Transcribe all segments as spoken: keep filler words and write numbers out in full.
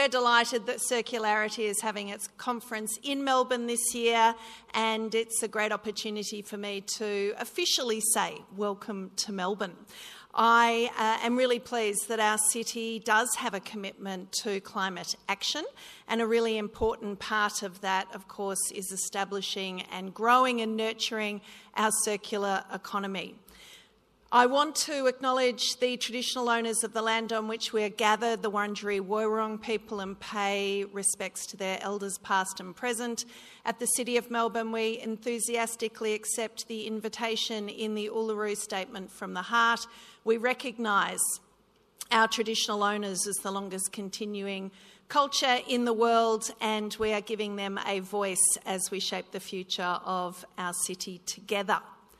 we're delighted that Circularity is having its conference in Melbourne this year, and it's a great opportunity for me to officially say welcome to Melbourne. I uh, am really pleased that our city does have a commitment to climate action, and a really important part of that, of course, is establishing and growing and nurturing our circular economy. I want to acknowledge the traditional owners of the land on which we are gathered, the Wurundjeri Woi-wurrung people, and pay respects to their elders past and present. At the City of Melbourne, we enthusiastically accept the invitation in the Uluru Statement from the Heart. We recognise our traditional owners as the longest continuing culture in the world, and we are giving them a voice as we shape the future of our city together.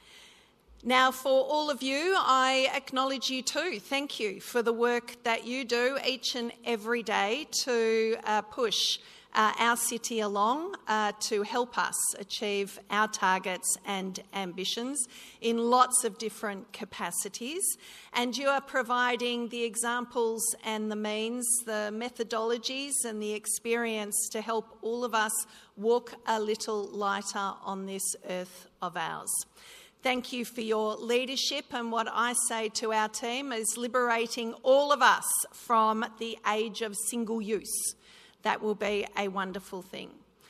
Now, for all of you, I acknowledge you too. Thank you for the work that you do each and every day to uh, push uh, our city along, uh, to help us achieve our targets and ambitions in lots of different capacities. And you are providing the examples and the means, the methodologies and the experience to help all of us walk a little lighter on this earth of ours. Thank you for your leadership, and what I say to our team is liberating all of us from the age of single use. That will be a wonderful thing.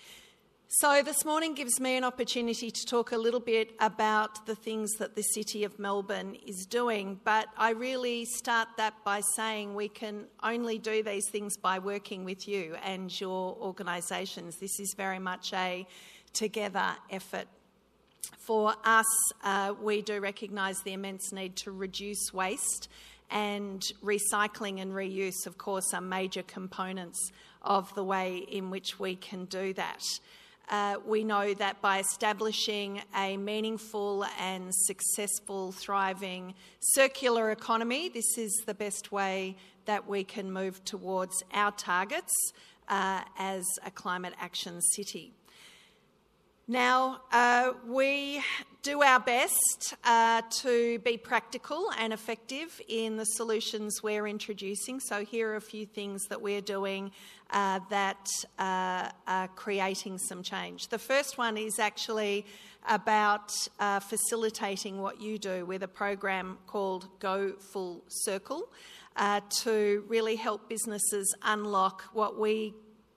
So this morning gives me an opportunity to talk a little bit about the things that the City of Melbourne is doing, but I really start that by saying we can only do these things by working with you and your organisations. This is very much a together effort. For us, uh, we do recognise the immense need to reduce waste, and recycling and reuse, of course, are major components of the way in which we can do that. Uh, we know that by establishing a meaningful and successful, thriving circular economy, this is the best way that we can move towards our targets uh, as a climate action city. Now, uh, we do our best uh, to be practical and effective in the solutions we're introducing. So here are a few things that we're doing uh, that uh, are creating some change. The first one is actually about uh, facilitating what you do with a program called Go Full Circle uh, to really help businesses unlock what we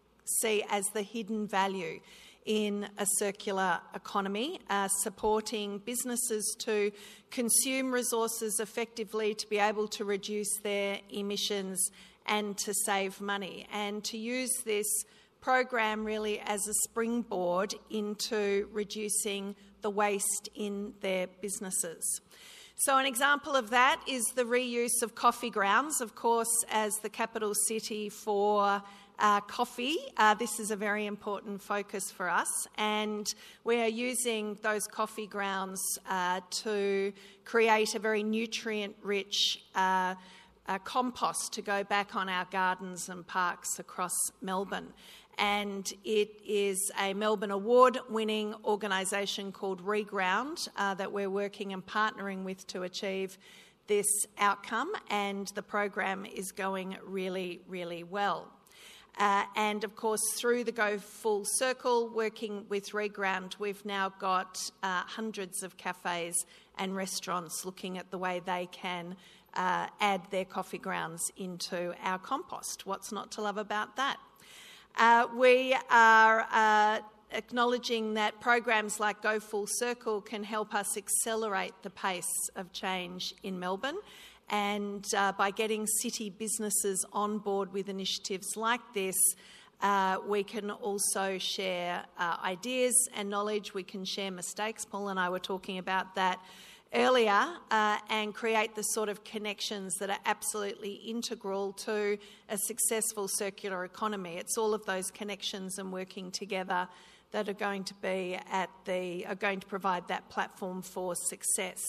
see as the hidden value in a circular economy, uh, supporting businesses to consume resources effectively, to be able to reduce their emissions and to save money, and to use this program really as a springboard into reducing the waste in their businesses. So an example of that is the reuse of coffee grounds. Of course, as the capital city for Uh, coffee. Uh, this is a very important focus for us, and we are using those coffee grounds uh, to create a very nutrient-rich uh, uh, compost to go back on our gardens and parks across Melbourne. And it is a Melbourne Award-winning organisation called Reground uh, that we're working and partnering with to achieve this outcome, and the program is going really, really well. Uh, and of course, through the Go Full Circle, working with Reground, we've now got uh, hundreds of cafes and restaurants looking at the way they can uh, add their coffee grounds into our compost. What's not to love about that? Uh, we are uh, acknowledging that programs like Go Full Circle can help us accelerate the pace of change in Melbourne. And uh, by getting city businesses on board with initiatives like this, uh, we can also share uh, ideas and knowledge. We can share mistakes. Paul and I were talking about that earlier, uh, and create the sort of connections that are absolutely integral to a successful circular economy. It's all of those connections and working together that are going to be at the are going to provide that platform for success.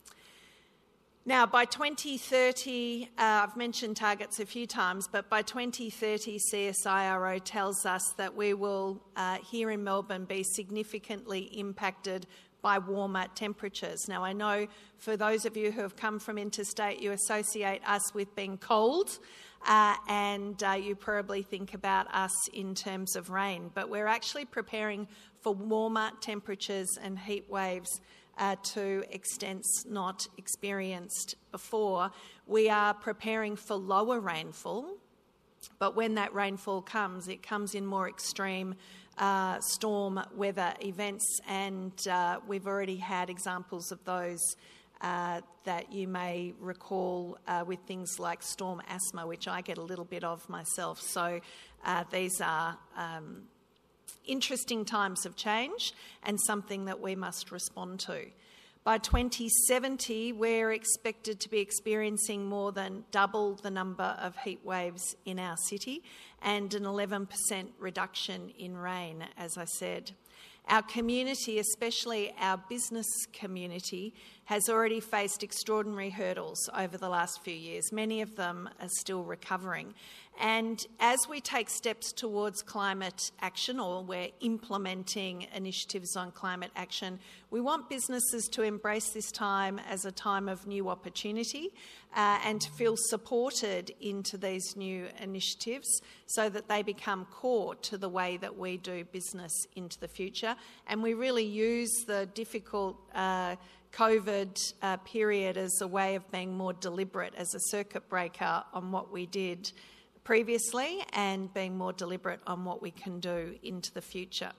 Now, by twenty thirty, uh, I've mentioned targets a few times, but by twenty thirty, C S I R O tells us that we will, uh, here in Melbourne, be significantly impacted by warmer temperatures. Now, I know for those of you who have come from interstate, you associate us with being cold, uh, and uh, you probably think about us in terms of rain, but we're actually preparing for warmer temperatures and heat waves uh, to extents not experienced before. We are preparing for lower rainfall, but when that rainfall comes, it comes in more extreme uh, storm weather events, and uh, we've already had examples of those uh, that you may recall uh, with things like storm asthma, which I get a little bit of myself. So uh, these are um, interesting times of change and something that we must respond to. By twenty seventy, we're expected to be experiencing more than double the number of heat waves in our city and an eleven percent reduction in rain, as I said. Our community, especially our business community, has already faced extraordinary hurdles over the last few years. Many of them are still recovering. And as we take steps towards climate action, or we're implementing initiatives on climate action, we want businesses to embrace this time as a time of new opportunity uh, and to feel supported into these new initiatives so that they become core to the way that we do business into the future. And we really use the difficult uh, COVID uh, period as a way of being more deliberate, as a circuit breaker on what we did previously and being more deliberate on what we can do into the future.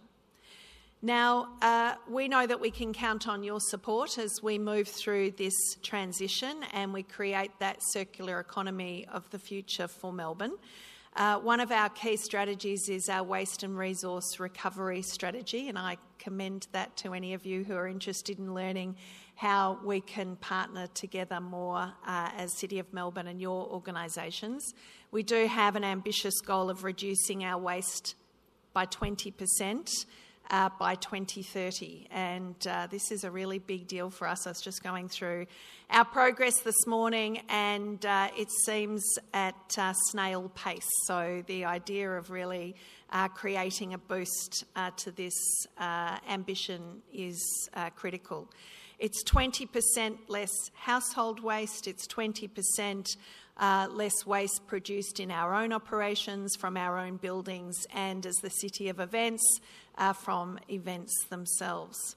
Now, uh, we know that we can count on your support as we move through this transition and we create that circular economy of the future for Melbourne. Uh, one of our key strategies is our waste and resource recovery strategy, and I commend that to any of you who are interested in learning how we can partner together more uh, as City of Melbourne and your organisations. We do have an ambitious goal of reducing our waste by twenty percent uh, by twenty thirty, and uh, this is a really big deal for us. I was just going through our progress this morning, and uh, it seems at uh, snail pace. So the idea of really uh, creating a boost uh, to this uh, ambition is uh, critical. It's twenty percent less household waste, it's twenty percent uh, less waste produced in our own operations, from our own buildings, and as the City of Events, uh, from events themselves.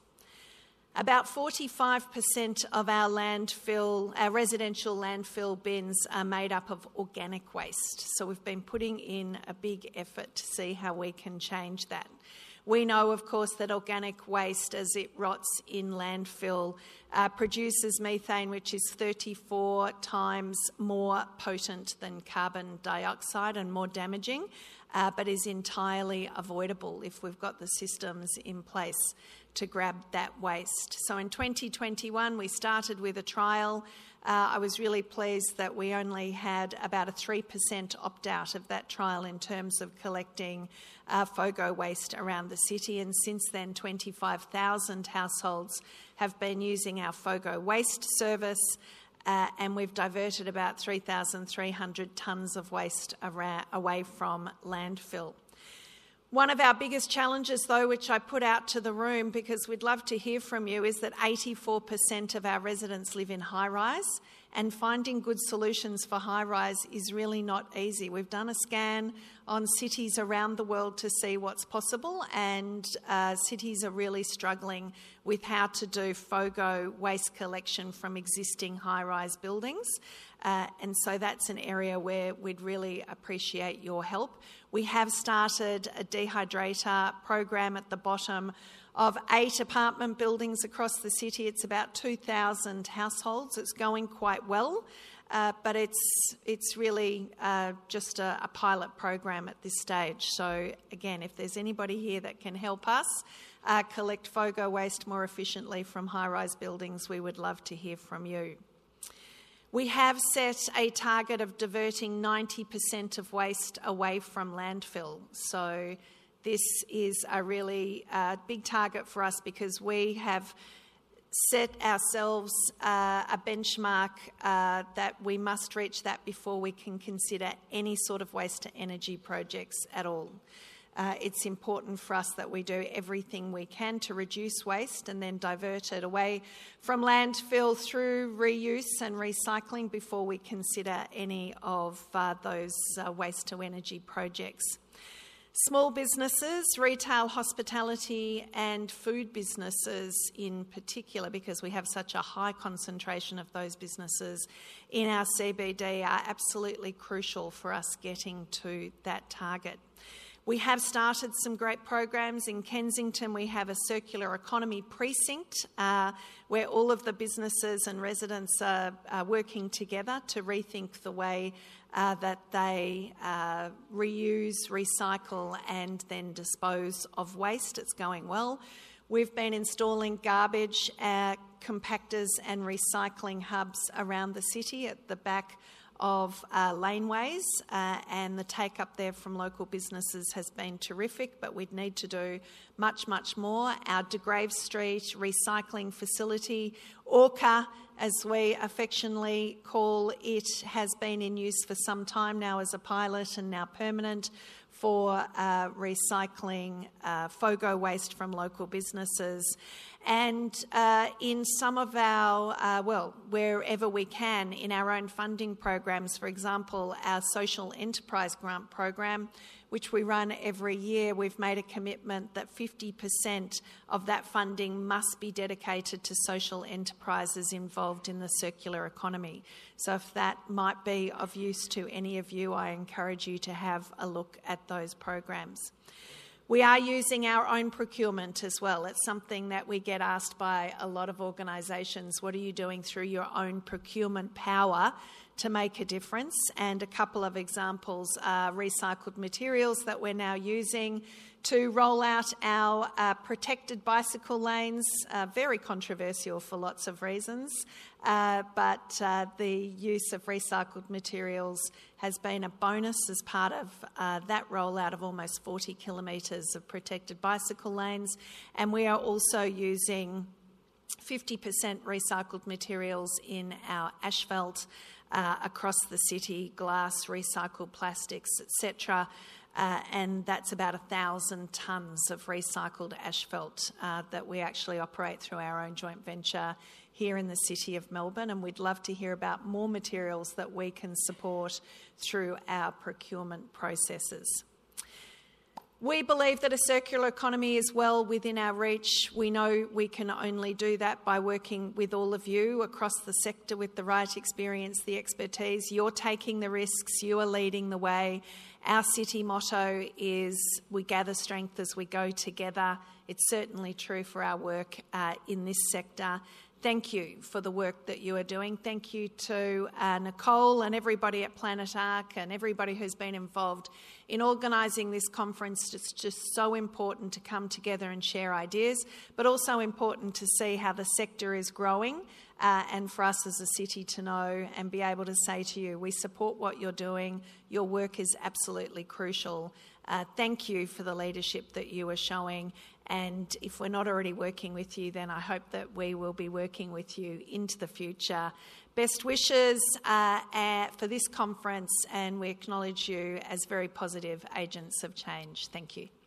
About forty-five percent of our landfill, our residential landfill bins are made up of organic waste. So we've been putting in a big effort to see how we can change that. We know, of course, that organic waste, as it rots in landfill, uh, produces methane, which is thirty-four times more potent than carbon dioxide and more damaging, uh, but is entirely avoidable if we've got the systems in place to grab that waste. So in twenty twenty-one, we started with a trial. Uh, I was really pleased that we only had about a three percent opt-out of that trial in terms of collecting uh, FOGO waste around the city, and since then twenty-five thousand households have been using our FOGO waste service, uh, and we've diverted about three thousand three hundred tonnes of waste around, away from landfill. One of our biggest challenges, though, which I put out to the room because we'd love to hear from you, is that eighty-four percent of our residents live in high-rise, and finding good solutions for high-rise is really not easy. We've done a scan on cities around the world to see what's possible, and uh, cities are really struggling with how to do FOGO waste collection from existing high-rise buildings. Uh, and so that's an area where we'd really appreciate your help. We have started a dehydrator program at the bottom of eight apartment buildings across the city. It's about two thousand households. It's going quite well, uh, but it's it's really uh, just a, a pilot program at this stage. So again, if there's anybody here that can help us uh, collect FOGO waste more efficiently from high-rise buildings, we would love to hear from you. We have set a target of diverting ninety percent of waste away from landfill. So this is a really uh, big target for us because we have set ourselves uh, a benchmark uh, that we must reach that before we can consider any sort of waste to energy projects at all. Uh, it's important for us that we do everything we can to reduce waste and then divert it away from landfill through reuse and recycling before we consider any of uh, those uh, waste-to-energy projects. Small businesses, retail, hospitality and food businesses in particular, because we have such a high concentration of those businesses in our C B D, are absolutely crucial for us getting to that target. We have started some great programs. In Kensington, we have a circular economy precinct uh, where all of the businesses and residents are, are working together to rethink the way uh, that they uh, reuse, recycle and then dispose of waste. It's going well. We've been installing garbage uh, compactors and recycling hubs around the city at the back of uh, laneways, uh, and the take-up there from local businesses has been terrific, but we'd need to do much, much more. Our De Grave Street recycling facility, Orca, as we affectionately call it, has been in use for some time now as a pilot and now permanent for uh, recycling uh, FOGO waste from local businesses. And uh, in some of our, uh, well, wherever we can, in our own funding programs, for example, our Social Enterprise Grant program, which we run every year, we've made a commitment that fifty percent of that funding must be dedicated to social enterprises involved in the circular economy. So if that might be of use to any of you, I encourage you to have a look at those programs. We are using our own procurement as well. It's something that we get asked by a lot of organisations. What are you doing through your own procurement power to make a difference? And a couple of examples are recycled materials that we're now using to roll out our uh, protected bicycle lanes, uh, very controversial for lots of reasons, uh, but uh, the use of recycled materials has been a bonus as part of uh, that rollout of almost forty kilometres of protected bicycle lanes. And we are also using fifty percent recycled materials in our asphalt uh, across the city, glass, recycled plastics, et cetera. Uh, and that's about a thousand tonnes of recycled asphalt uh, that we actually operate through our own joint venture here in the City of Melbourne, and we'd love to hear about more materials that we can support through our procurement processes. We believe that a circular economy is well within our reach. We know we can only do that by working with all of you across the sector with the right experience, the expertise. You're taking the risks, you are leading the way. Our city motto is we gather strength as we go together. It's certainly true for our work uh, in this sector. Thank you for the work that you are doing. Thank you to uh, Nicole and everybody at Planet Ark and everybody who's been involved in organising this conference. It's just so important to come together and share ideas, but also important to see how the sector is growing uh, and for us as a city to know and be able to say to you, we support what you're doing. Your work is absolutely crucial. Uh, thank you for the leadership that you are showing. And if we're not already working with you, then I hope that we will be working with you into the future. Best wishes uh, uh, for this conference, and we acknowledge you as very positive agents of change. Thank you.